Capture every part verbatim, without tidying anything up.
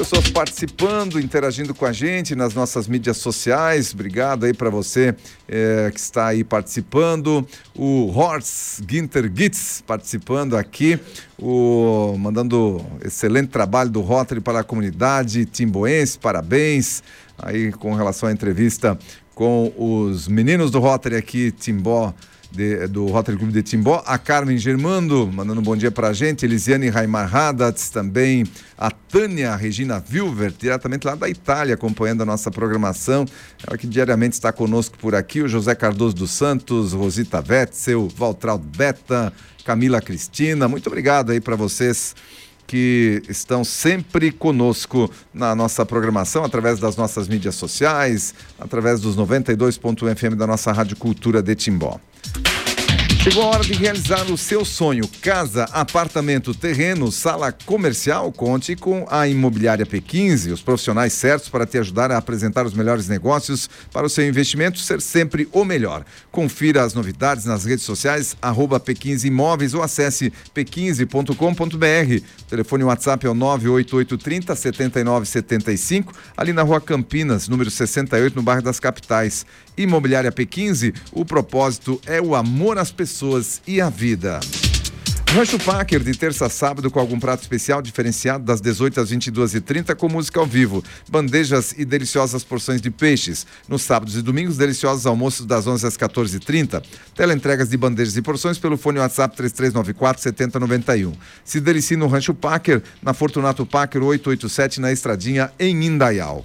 Pessoas participando, interagindo com a gente nas nossas mídias sociais. Obrigado aí para você é, que está aí participando. O Horst Ginter Gitz participando aqui, o, mandando excelente trabalho do Rotary para a comunidade timboense, parabéns. Aí com relação à entrevista com os meninos do Rotary aqui, Timbó, De, do Rotary Clube de Timbó, a Carmen Germando, mandando um bom dia pra gente, Elisiane Raimar Hadatz, também a Tânia Regina Wilver, diretamente lá da Itália, acompanhando a nossa programação, ela que diariamente está conosco por aqui, o José Cardoso dos Santos, Rosita Wetzel, Valtraudo Beta, Camila Cristina, muito obrigado aí para vocês que estão sempre conosco na nossa programação, através das nossas mídias sociais, através dos noventa e dois ponto um F M da nossa Rádio Cultura de Timbó. Chegou a hora de realizar o seu sonho. Casa, apartamento, terreno, sala comercial. Conte com a Imobiliária P quinze, os profissionais certos para te ajudar a apresentar os melhores negócios para o seu investimento ser sempre o melhor. Confira as novidades nas redes sociais, arroba P quinze Imóveis ou acesse p quinze ponto com ponto b r. O telefone WhatsApp é o nove oito oito três zero sete nove sete cinco, ali na Rua Campinas, número sessenta e oito, no bairro das Capitais. Imobiliária P quinze, o propósito é o amor às pessoas e à vida. Rancho Packer, de terça a sábado, com algum prato especial diferenciado das dezoito às vinte e duas e trinta, com música ao vivo, bandejas e deliciosas porções de peixes. Nos sábados e domingos, deliciosos almoços das onze às quatorze e trinta. Teleentregas de bandejas e porções pelo fone WhatsApp três três nove quatro sete zero nove um. Se delicie no Rancho Packer, na Fortunato Packer oitocentos e oitenta e sete, na Estradinha, em Indaial.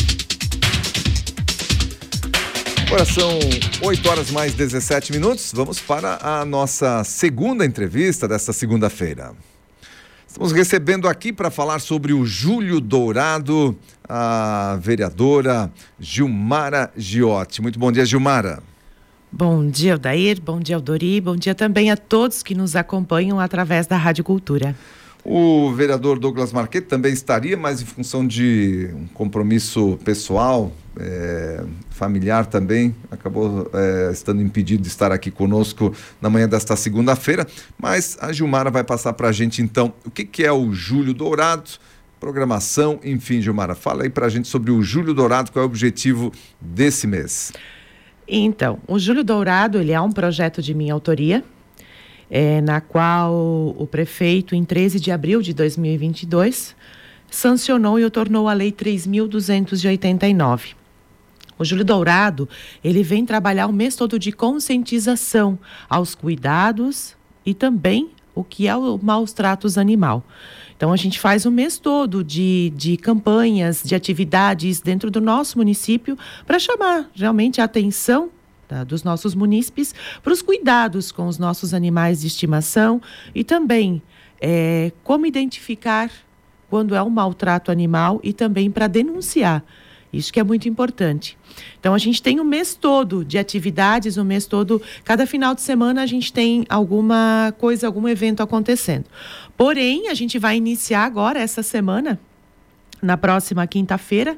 Agora são oito horas mais dezessete minutos. Vamos para a nossa segunda entrevista desta segunda-feira. Estamos recebendo aqui para falar sobre o Júlio Dourado, a vereadora Gilmara Giotti. Muito bom dia, Gilmara. Bom dia, Odair. Bom dia, Aldori. Bom dia também a todos que nos acompanham através da Rádio Cultura. O vereador Douglas Marquete também estaria, mas em função de um compromisso pessoal, é, familiar também, acabou é, estando impedido de estar aqui conosco na manhã desta segunda-feira. Mas a Gilmara vai passar para a gente, então, o que, que é o Júlio Dourado, programação, enfim, Gilmara, fala aí para a gente sobre o Júlio Dourado, qual é o objetivo desse mês. Então, o Júlio Dourado, ele é um projeto de minha autoria, É, na qual o prefeito, em treze de abril de dois mil e vinte e dois, sancionou e o tornou a Lei três mil duzentos e oitenta e nove. O Júlio Dourado, ele vem trabalhar o mês todo de conscientização aos cuidados e também o que é o maus tratos animal. Então, a gente faz o mês todo de, de campanhas, de atividades dentro do nosso município para chamar realmente a atenção Tá, dos nossos munícipes para os cuidados com os nossos animais de estimação e também é, como identificar quando é um maltrato animal e também para denunciar. Isso que é muito importante. Então, a gente tem o mês todo de atividades, o mês todo, cada final de semana a gente tem alguma coisa, algum evento acontecendo. Porém, a gente vai iniciar agora, essa semana, na próxima quinta-feira,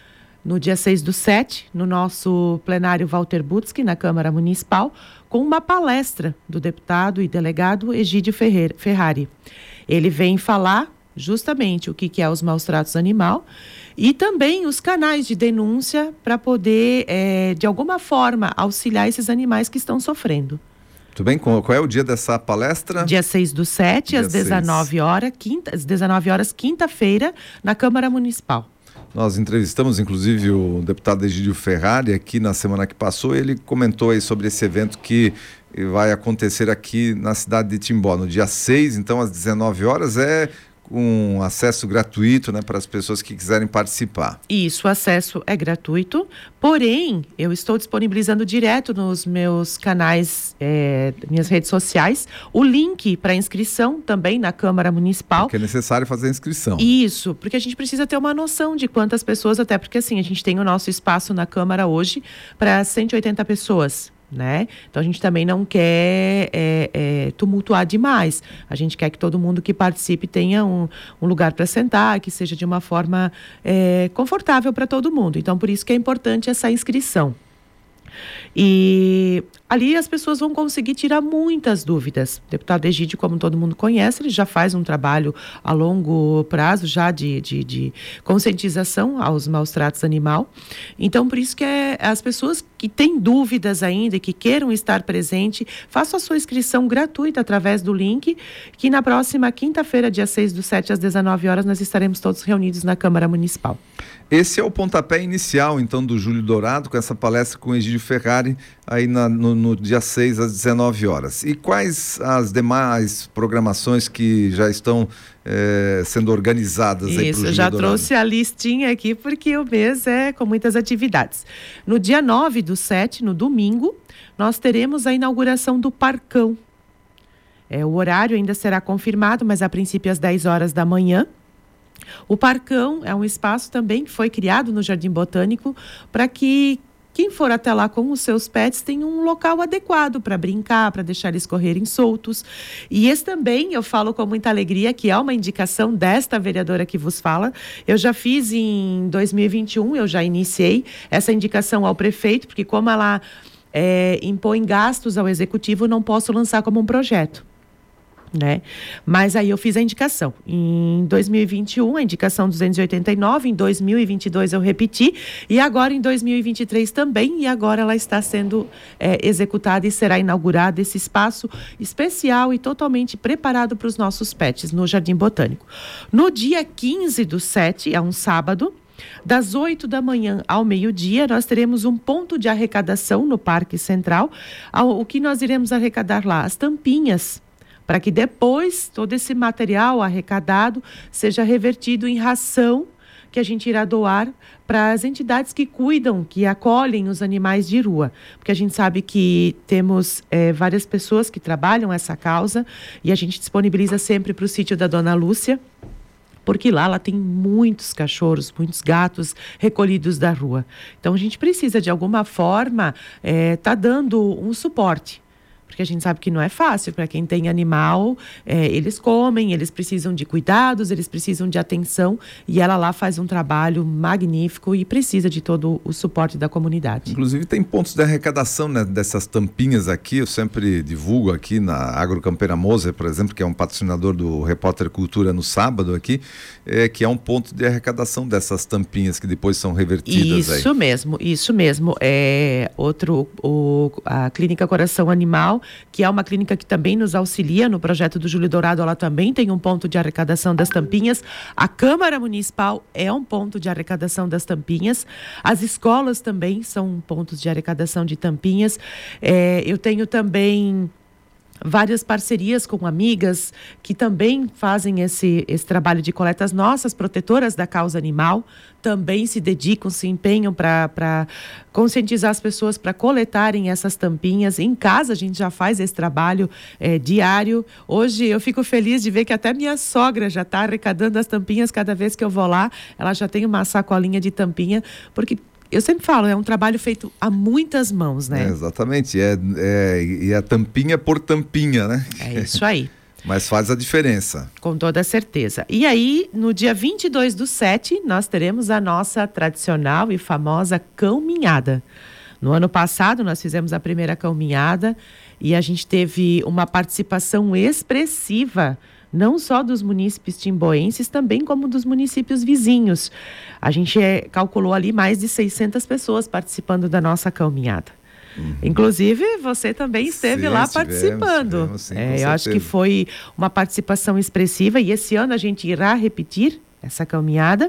no dia seis do sete, no nosso plenário Walter Butzki, na Câmara Municipal, com uma palestra do deputado e delegado Egídio Ferreira, Ferrari. Ele vem falar justamente o que, que é os maus tratos animal e também os canais de denúncia para poder, é, de alguma forma, auxiliar esses animais que estão sofrendo. Muito bem, qual é o dia dessa palestra? Dia seis do sete, às dezenove horas, quinta, às dezenove horas, quinta-feira, na Câmara Municipal. Nós entrevistamos, inclusive, o deputado Egídio Ferrari aqui na semana que passou. Ele comentou aí sobre esse evento que vai acontecer aqui na cidade de Timbó, no dia seis, então às dezenove horas, é com acesso gratuito, né, para as pessoas que quiserem participar. Isso, o acesso é gratuito, porém, eu estou disponibilizando direto nos meus canais, é, minhas redes sociais, o link para inscrição também na Câmara Municipal. Porque é necessário fazer a inscrição. Isso, porque a gente precisa ter uma noção de quantas pessoas, até porque assim, a gente tem o nosso espaço na Câmara hoje para cento e oitenta pessoas. Né? Então a gente também não quer é, é, tumultuar demais, a gente quer que todo mundo que participe tenha um, um lugar para sentar, que seja de uma forma é, confortável para todo mundo, então por isso que é importante essa inscrição. E ali as pessoas vão conseguir tirar muitas dúvidas. O deputado Egídio, como todo mundo conhece, ele já faz um trabalho a longo prazo já de, de, de conscientização aos maus tratos animal. Então, por isso que é, as pessoas que têm dúvidas ainda e que queiram estar presente, façam a sua inscrição gratuita através do link, que na próxima quinta-feira, dia seis do sete, às dezenove horas, nós estaremos todos reunidos na Câmara Municipal. Esse é o pontapé inicial, então, do Júlio Dourado, com essa palestra com o Egídio Ferrari, aí na, no, no dia seis, às dezenove horas. E quais as demais programações que já estão é, sendo organizadas aí para o Júlio Isso, já Dourado? trouxe a listinha aqui, porque o mês é com muitas atividades. No dia nove do sete, no domingo, nós teremos a inauguração do Parcão. É, o horário ainda será confirmado, mas a princípio às dez horas da manhã. O Parcão é um espaço também que foi criado no Jardim Botânico para que quem for até lá com os seus pets tenha um local adequado para brincar, para deixar eles correrem soltos. E esse também, eu falo com muita alegria, que é uma indicação desta vereadora que vos fala. Eu já fiz em dois mil e vinte e um, eu já iniciei essa indicação ao prefeito, porque como ela é, impõe gastos ao executivo, não posso lançar como um projeto. Né? Mas aí eu fiz a indicação. Em dois mil e vinte e um, a indicação duzentos e oitenta e nove, em dois mil e vinte e dois eu repeti, e agora em dois mil e vinte e três também, e agora ela está sendo é, executada e será inaugurado esse espaço especial e totalmente preparado para os nossos pets no Jardim Botânico. No dia quinze do sete, é um sábado, das oito da manhã ao meio-dia, nós teremos um ponto de arrecadação no Parque Central. O que nós iremos arrecadar lá? As tampinhas, para que depois todo esse material arrecadado seja revertido em ração que a gente irá doar para as entidades que cuidam, que acolhem os animais de rua. Porque a gente sabe que temos é, várias pessoas que trabalham essa causa e a gente disponibiliza sempre para o sítio da Dona Lúcia, porque lá ela tem muitos cachorros, muitos gatos recolhidos da rua. Então a gente precisa de alguma forma é, tá dando um suporte. Porque a gente sabe que não é fácil para quem tem animal, é, eles comem, eles precisam de cuidados, eles precisam de atenção, e ela lá faz um trabalho magnífico e precisa de todo o suporte da comunidade. Inclusive tem pontos de arrecadação, né, dessas tampinhas aqui, eu sempre divulgo aqui na Agrocampeira Moser, por exemplo, que é um patrocinador do Repórter Cultura no sábado aqui, é, que é um ponto de arrecadação dessas tampinhas que depois são revertidas. Isso aí. mesmo, isso mesmo. É outro, o, a Clínica Coração Animal, que é uma clínica que também nos auxilia no projeto do Júlio Dourado, ela também tem um ponto de arrecadação das tampinhas. A Câmara Municipal é um ponto de arrecadação das tampinhas. As escolas também são pontos de arrecadação de tampinhas. É, eu tenho também várias parcerias com amigas que também fazem esse, esse trabalho de coleta. As nossas protetoras da causa animal também se dedicam, se empenham para conscientizar as pessoas para coletarem essas tampinhas. Em casa a gente já faz esse trabalho é, diário. Hoje eu fico feliz de ver que até minha sogra já está arrecadando as tampinhas. Cada vez que eu vou lá, ela já tem uma sacolinha de tampinha, porque eu sempre falo, é um trabalho feito a muitas mãos, né? É, exatamente, é, é, e é tampinha por tampinha, né? É isso aí. Mas faz a diferença. Com toda certeza. E aí, no dia vinte e dois do sete, nós teremos a nossa tradicional e famosa caminhada. No ano passado, nós fizemos a primeira caminhada e a gente teve uma participação expressiva, não só dos munícipes timboenses, também como dos municípios vizinhos. A gente é, calculou ali mais de seiscentas pessoas participando da nossa caminhada. Uhum. Inclusive, você também esteve sim, lá tivemos, participando. Tivemos, sim, é, eu acho que foi uma participação expressiva e esse ano a gente irá repetir essa caminhada.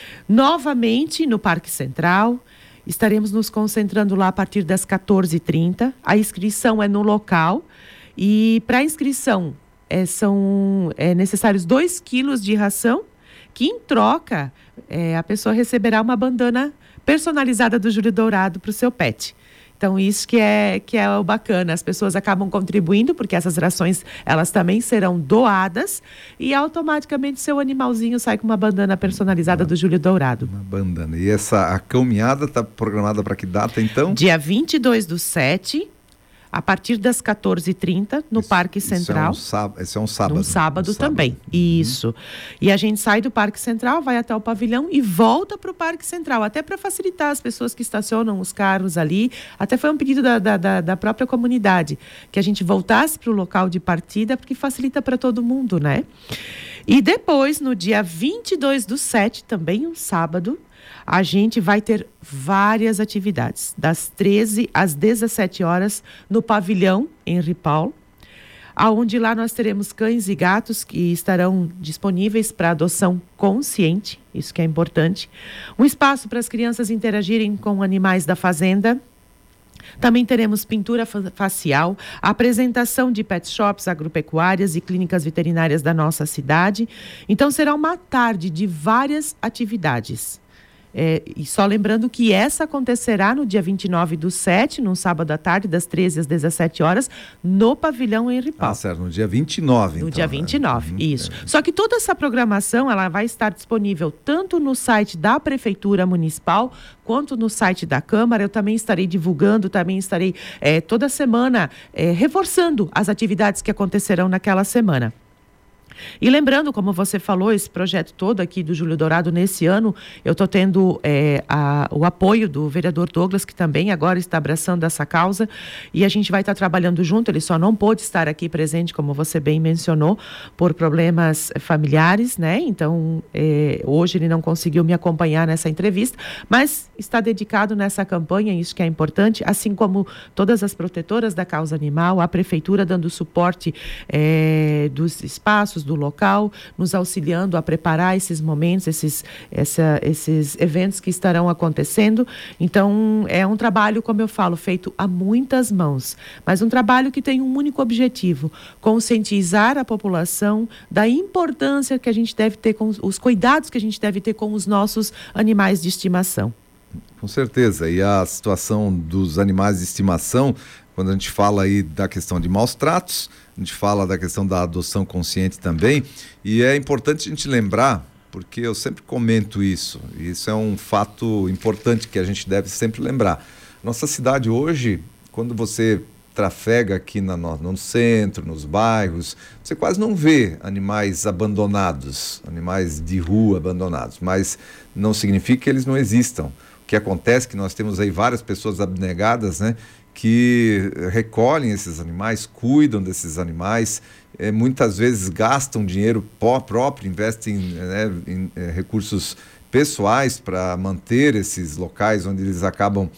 Novamente no Parque Central, estaremos nos concentrando lá a partir das quatorze e trinta. A inscrição é no local e para a inscrição É, são é, necessários dois quilos de ração, que em troca é, a pessoa receberá uma bandana personalizada do Júlio Dourado para o seu pet. Então isso que é, que é o bacana, as pessoas acabam contribuindo, porque essas rações elas também serão doadas e automaticamente seu animalzinho sai com uma bandana personalizada uma, do Júlio Dourado. Uma bandana. E essa a caminhada está programada para que data então? Dia vinte e dois do sete, a partir das quatorze e trinta, no isso, Parque Central. Isso é um, sáb- esse é um sábado. Um sábado um também, sábado. isso. E a gente sai do Parque Central, vai até o pavilhão e volta para o Parque Central, até para facilitar as pessoas que estacionam os carros ali. Até foi um pedido da, da, da própria comunidade, que a gente voltasse para o local de partida, porque facilita para todo mundo, né? E depois, no dia vinte e dois do sete, também um sábado, a gente vai ter várias atividades, das treze às dezessete horas, no pavilhão Henri Paulo, aonde lá nós teremos cães e gatos que estarão disponíveis para adoção consciente, isso que é importante. Um espaço para as crianças interagirem com animais da fazenda. Também teremos pintura facial, apresentação de pet shops, agropecuárias e clínicas veterinárias da nossa cidade. Então, será uma tarde de várias atividades. É, e só lembrando que essa acontecerá no dia vinte e nove do sete, num sábado à tarde, das treze às dezessete horas, no pavilhão Henri Paulo. Ah, certo, no dia vinte e nove, No então, dia vinte e nove, né? isso. É. Só que toda essa programação, ela vai estar disponível tanto no site da Prefeitura Municipal, quanto no site da Câmara. Eu também estarei divulgando, também estarei é, toda semana é, reforçando as atividades que acontecerão naquela semana. E lembrando, como você falou, esse projeto todo aqui do Júlio Dourado nesse ano, eu estou tendo é, a, o apoio do vereador Douglas, que também agora está abraçando essa causa, e a gente vai estar trabalhando junto. Ele só não pôde estar aqui presente, como você bem mencionou, por problemas familiares, né? Então, é, hoje ele não conseguiu me acompanhar nessa entrevista, mas está dedicado nessa campanha, isso que é importante, assim como todas as protetoras da causa animal, a prefeitura dando suporte é, dos espaços, do local, nos auxiliando a preparar esses momentos, esses, essa, esses eventos que estarão acontecendo. Então, é um trabalho, como eu falo, feito a muitas mãos, mas um trabalho que tem um único objetivo: conscientizar a população da importância que a gente deve ter com os cuidados que a gente deve ter com os nossos animais de estimação. Com certeza, e a situação dos animais de estimação, quando a gente fala aí da questão de maus tratos, a gente fala da questão da adoção consciente também, e é importante a gente lembrar, porque eu sempre comento isso, e isso é um fato importante que a gente deve sempre lembrar. Nossa cidade hoje, quando você trafega aqui na, no, no centro, nos bairros, você quase não vê animais abandonados, animais de rua abandonados, mas não significa que eles não existam. O que acontece é que nós temos aí várias pessoas abnegadas, né, que recolhem esses animais, cuidam desses animais, é, muitas vezes gastam dinheiro próprio, investem, né, em é, recursos pessoais para manter esses locais onde eles acabam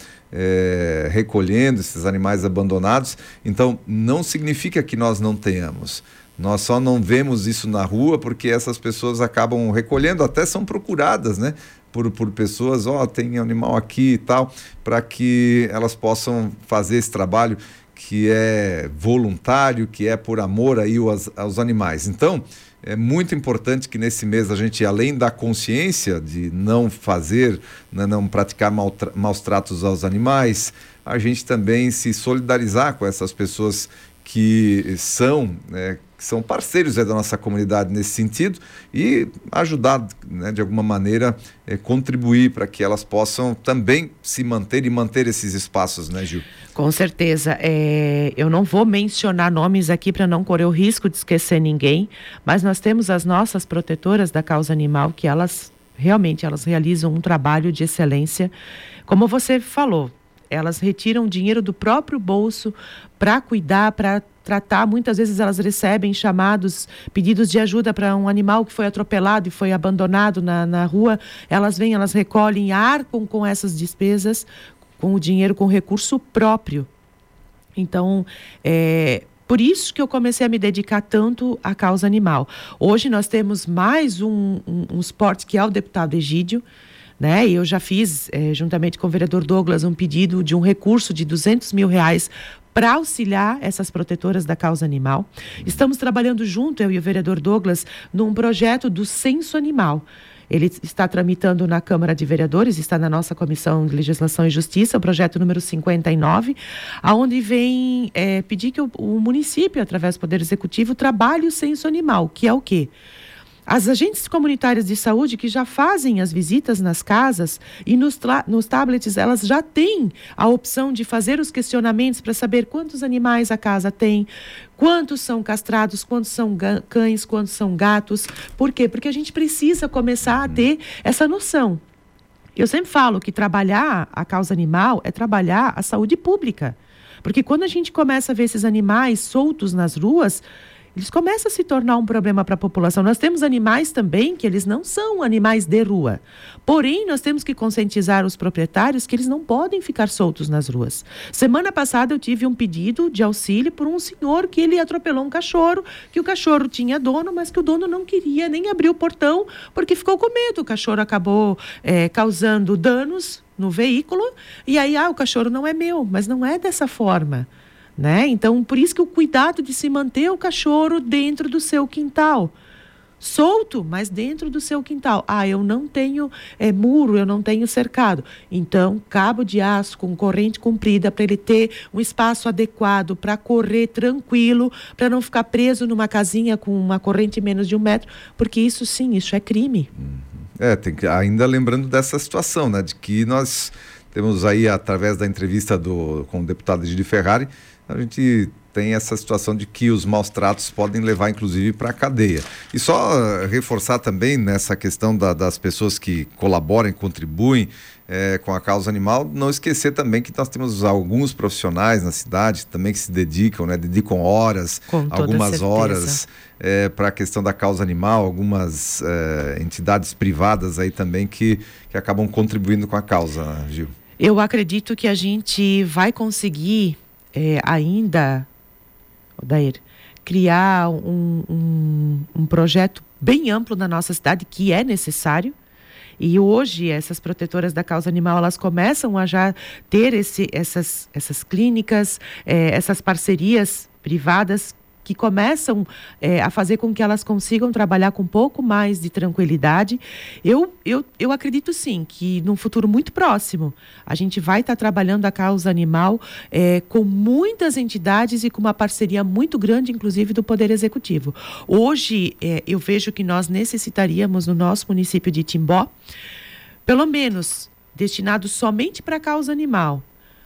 é, recolhendo esses animais abandonados. Então, não significa que nós não tenhamos. Nós só não vemos isso na rua porque essas pessoas acabam recolhendo, até são procuradas, né? Por, por pessoas, ó, oh, tem animal aqui e tal, para que elas possam fazer esse trabalho que é voluntário, que é por amor aí aos, aos animais. Então, é muito importante que nesse mês a gente, além da consciência de não fazer, né, não praticar mal, maus tratos aos animais, a gente também se solidarizar com essas pessoas que são, né, que são parceiros é, da nossa comunidade nesse sentido e ajudar, né, de alguma maneira, é, contribuir para que elas possam também se manter e manter esses espaços, né, Gil? Com certeza. É, eu não vou mencionar nomes aqui para não correr o risco de esquecer ninguém, mas nós temos as nossas protetoras da causa animal que elas, realmente, elas realizam um trabalho de excelência. Como você falou, elas retiram dinheiro do próprio bolso para cuidar, para tratar. Muitas vezes elas recebem chamados, pedidos de ajuda para um animal que foi atropelado e foi abandonado na, na rua. Elas vêm, elas recolhem, arcam com essas despesas, com o dinheiro, com o recurso próprio. Então, é por isso que eu comecei a me dedicar tanto à causa animal. Hoje nós temos mais um, um, um esporte que é o deputado Egídio, né? E eu já fiz, é, juntamente com o vereador Douglas, um pedido de um recurso de duzentos mil reais para auxiliar essas protetoras da causa animal. Estamos trabalhando junto, eu e o vereador Douglas, num projeto do censo animal. Ele está tramitando na Câmara de Vereadores, está na nossa Comissão de Legislação e Justiça, o projeto número cinquenta e nove, aonde vem é, pedir que o, o município, através do Poder Executivo, trabalhe o censo animal, que é o quê? As agentes comunitárias de saúde que já fazem as visitas nas casas e nos, nos tablets, elas já têm a opção de fazer os questionamentos para saber quantos animais a casa tem, quantos são castrados, quantos são cães, quantos são gatos. Por quê? Porque a gente precisa começar a ter essa noção. Eu sempre falo que trabalhar a causa animal é trabalhar a saúde pública. Porque quando a gente começa a ver esses animais soltos nas ruas, eles começam a se tornar um problema para a população. Nós temos animais também que eles não são animais de rua. Porém, nós temos que conscientizar os proprietários que eles não podem ficar soltos nas ruas. Semana passada eu tive um pedido de auxílio por um senhor que ele atropelou um cachorro, que o cachorro tinha dono, mas que o dono não queria nem abrir o portão porque ficou com medo. O cachorro acabou é, causando danos no veículo e aí, ah, o cachorro não é meu, mas não é dessa forma. Né? Então, por isso que o cuidado de se manter o cachorro dentro do seu quintal. Solto, mas dentro do seu quintal. Ah, eu não tenho é, muro, eu não tenho cercado. Então, cabo de aço com corrente comprida para ele ter um espaço adequado para correr tranquilo, para não ficar preso numa casinha com uma corrente menos de um metro, porque isso sim, isso é crime. É, tem que, ainda lembrando dessa situação, né, de que nós temos aí, através da entrevista do, com o deputado Egídio Ferrari, a gente tem essa situação de que os maus tratos podem levar, inclusive, para a cadeia. E só uh, reforçar também nessa questão da, das pessoas que colaboram, contribuem é, com a causa animal, não esquecer também que nós temos alguns profissionais na cidade também que se dedicam, né, dedicam horas, algumas certeza. horas é, para a questão da causa animal, algumas é, entidades privadas aí também que, que acabam contribuindo com a causa, Gil. Eu acredito que a gente vai conseguir É, ainda, Odair, criar um, um, um projeto bem amplo na nossa cidade, que é necessário. E hoje, essas protetoras da causa animal, elas começam a já ter esse, essas, essas clínicas, é, essas parcerias privadas que começam é, a fazer com que elas consigam trabalhar com um pouco mais de tranquilidade. Eu, eu, eu acredito sim que num futuro muito próximo a gente vai estar trabalhando a causa animal é, com muitas entidades e com uma parceria muito grande, inclusive do Poder Executivo. Hoje é, eu vejo que nós necessitaríamos no nosso município de Timbó, pelo menos destinado somente para a causa animal,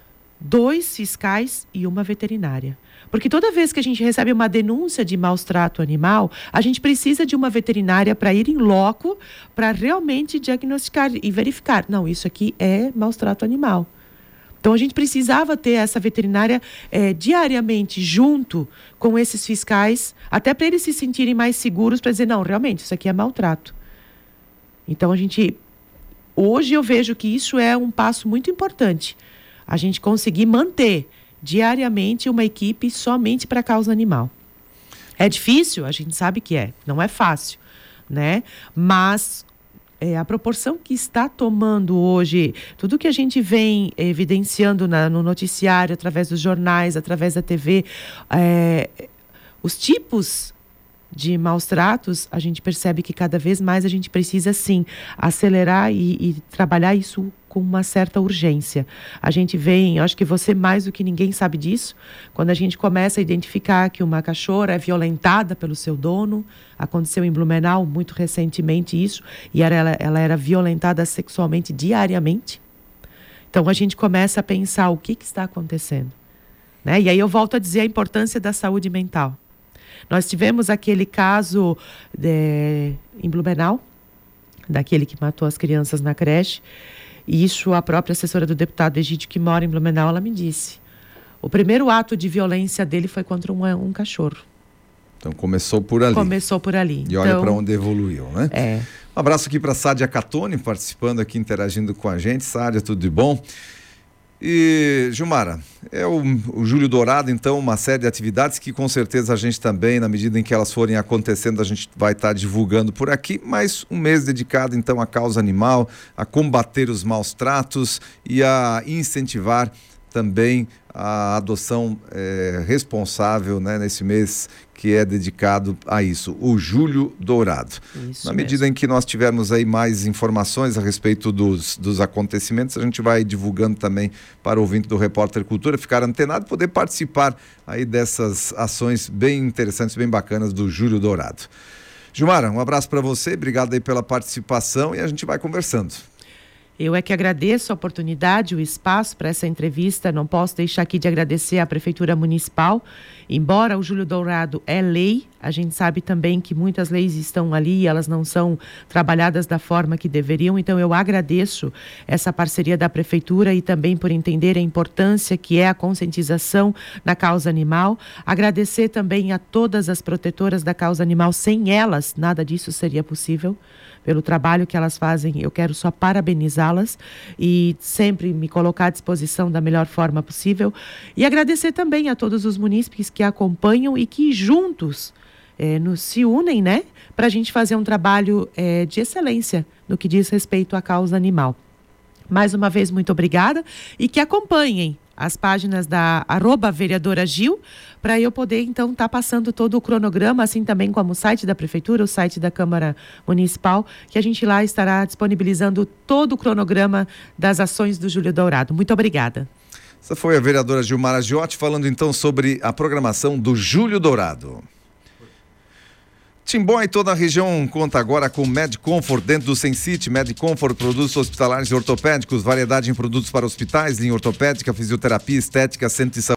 dois fiscais e uma veterinária. Porque toda vez que a gente recebe uma denúncia de maus-trato animal, a gente precisa de uma veterinária para ir em loco, para realmente diagnosticar e verificar. Não, isso aqui é maus-trato animal. Então, a gente precisava ter essa veterinária é, diariamente junto com esses fiscais, até para eles se sentirem mais seguros para dizer, não, realmente, isso aqui é maltrato. Então, a gente... Hoje eu vejo que isso é um passo muito importante. A gente conseguir manter diariamente uma equipe somente para a causa animal. É difícil? A gente sabe que é. Não é fácil, né? Mas é, a proporção que está tomando hoje, tudo que a gente vem evidenciando na, no noticiário, através dos jornais, através da T V, é, os tipos de maus tratos, a gente percebe que cada vez mais a gente precisa, sim, acelerar e, e trabalhar isso com uma certa urgência. A gente vem, acho que você mais do que ninguém sabe disso, quando a gente começa a identificar que uma cachorra é violentada pelo seu dono, aconteceu em Blumenau muito recentemente isso, e ela, ela era violentada sexualmente diariamente. Então a gente começa a pensar o que, que está acontecendo, né? E aí eu volto a dizer a importância da saúde mental. Nós tivemos aquele caso de, em Blumenau, daquele que matou as crianças na creche. E isso a própria assessora do deputado Egídio, que mora em Blumenau, ela me disse. O primeiro ato de violência dele foi contra um, um cachorro. Então começou por ali. Começou por ali. E olha então, para onde evoluiu, né? É. Um abraço aqui para Sádia Catone, participando aqui, interagindo com a gente. Sádia, tudo de bom? E, Gilmara, é o, o Júlio Dourado, então, uma série de atividades que com certeza a gente também, na medida em que elas forem acontecendo, a gente vai estar divulgando por aqui, mas um mês dedicado, então, à causa animal, a combater os maus tratos e a incentivar também a adoção é, responsável, né, nesse mês que é dedicado a isso, o Júlio Dourado. Isso Na medida mesmo. em que nós tivermos aí mais informações a respeito dos, dos acontecimentos, a gente vai divulgando também para o ouvinte do Repórter Cultura, ficar antenado e poder participar aí dessas ações bem interessantes, bem bacanas do Júlio Dourado. Gilmara, um abraço para você, obrigado aí pela participação e a gente vai conversando. Eu é que agradeço a oportunidade, o espaço para essa entrevista. Não posso deixar aqui de agradecer à Prefeitura Municipal. Embora o Júlio Dourado é lei, a gente sabe também que muitas leis estão ali e elas não são trabalhadas da forma que deveriam. Então eu agradeço essa parceria da Prefeitura e também por entender a importância que é a conscientização na causa animal. Agradecer também a todas as protetoras da causa animal. Sem elas, nada disso seria possível. Pelo trabalho que elas fazem, eu quero só parabenizá-las e sempre me colocar à disposição da melhor forma possível. E agradecer também a todos os munícipes que acompanham e que juntos eh, nos se unem, né, para a gente fazer um trabalho eh, de excelência no que diz respeito à causa animal. Mais uma vez, muito obrigada e que acompanhem as páginas da arroba vereadora Gil, para eu poder, então, estar tá passando todo o cronograma, assim também como o site da Prefeitura, o site da Câmara Municipal, que a gente lá estará disponibilizando todo o cronograma das ações do Júlio Dourado. Muito obrigada. Essa foi a vereadora Gilmara Giotti falando, então, sobre a programação do Júlio Dourado. Timbó e toda a região conta agora com Med Comfort dentro do Sensite. Med Comfort, produtos hospitalares e ortopédicos, variedade em produtos para hospitais, linha ortopédica, fisioterapia, estética, centro de saúde.